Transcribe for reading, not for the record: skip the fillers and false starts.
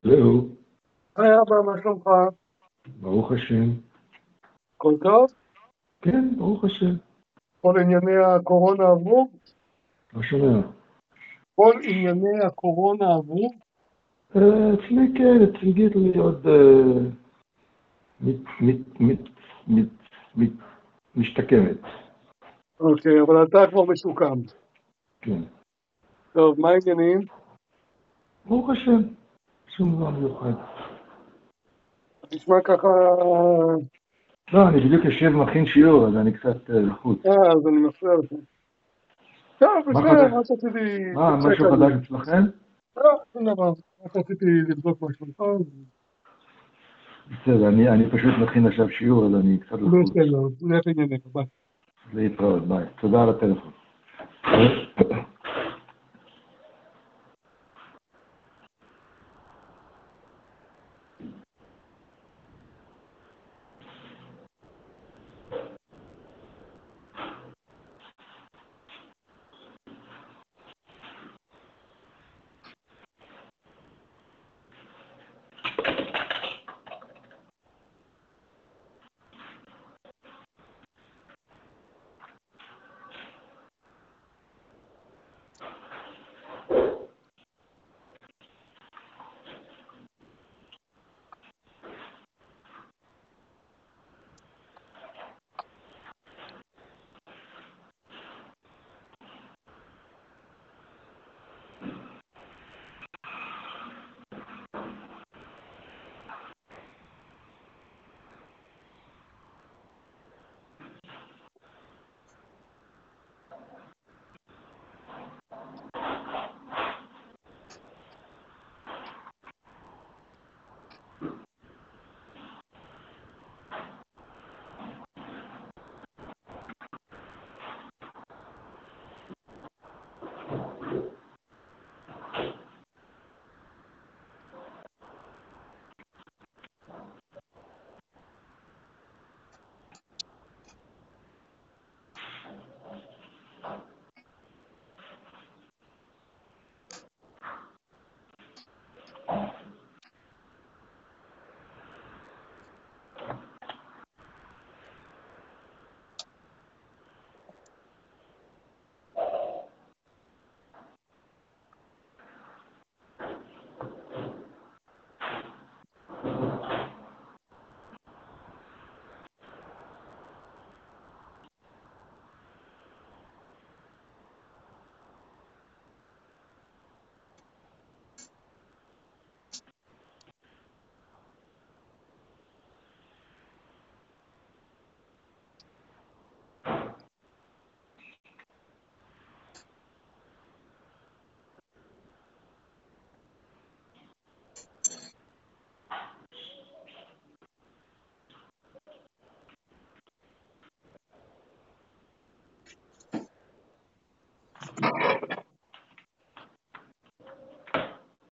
זהו, היי אבא, מה שלומך? ברוך השם. הכל טוב? כן, ברוך השם. כל ענייני הקורונה עברו? לא שומע. כל ענייני הקורונה עברו? אצלי כן, אצלי גיטלי עוד משתקמת. אוקיי, אבל אתה כבר משוקם. כן. טוב, מה העניינים? ברוך השם. שום דבר מיוחד. נשמע ככה... לא, אני בדיוק יושב ומכין שיעור, אז אני קצת לחוץ. אז אני מפריע לך. טוב, מה בסדר, חדש? מה שרציתי... מה, לצ'ק משהו על חדש זה. אצלכם? לא, שום דבר. רק רציתי לבדוק מה שלומך. בסדר, אני פשוט מכין עכשיו שיעור, אז אני קצת לחוץ. בסדר, נלך ענייניך, ביי. להתראות, ביי. תודה על הטלפון.